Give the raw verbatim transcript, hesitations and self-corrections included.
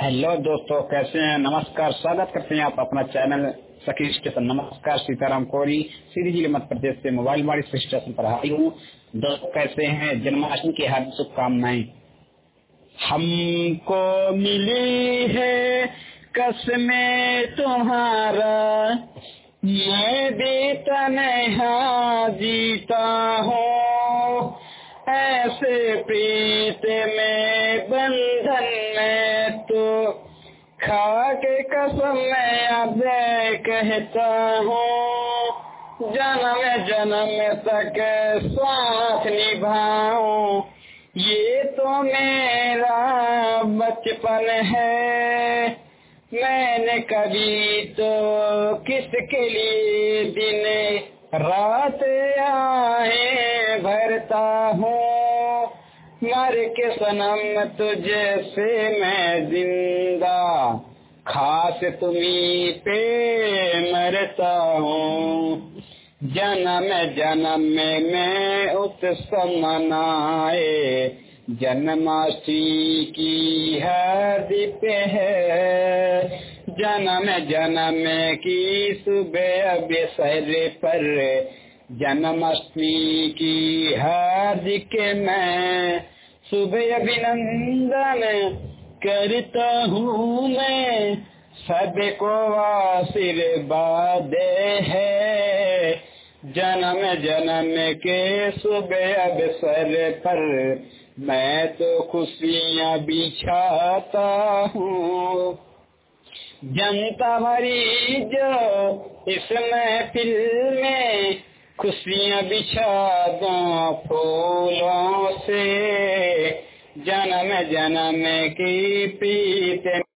Hello दोस्तों, कैसे हैं? नमस्कार, स्वागत करते हैं आप अपना चैनल सखी स्टेशन। नमस्कार, सीताराम कोरी, सीधी जिले मध्य प्रदेश से मोबाइल बाड़ी स्टेशन पर हाजिर हूँ। दोस्तों कैसे हैं? जन्माष्टमी की हार्दिक शुभकामनाएं। हमको मिली है कसमें तुम्हारा, मैं भी तन्हा जीता हूँ, ऐसे प्रीत में बंधन में तो खा के कसम मैं अब कहता हूँ, जन्म जन्म तक साथ निभाऊं, ये तो मेरा बचपन है। मैंने कभी तो किसके लिए दिन रात आए भरता हूँ, मर के सनम तुझसे मैं जिंदा, खास तुम्ही पे मरता हूँ। जन्म जन्म में मैं उत्सव मनाए, जन्माष्टमी की हार्दिक है। जन्म जन्म की सुबह अवसर पर जन्माष्टमी की हार्दिक मैं सुबह अभिनंदन करता हूँ। मैं सबको आशीर्वाद है, जन्म जन्म के सुबह अवसर पर मैं तो खुशियाँ बिछाता हूँ। जनता भरी जो इस महफिल में खुशियाँ बिछा दो फूलों से, जन्म जन्म की प्रीत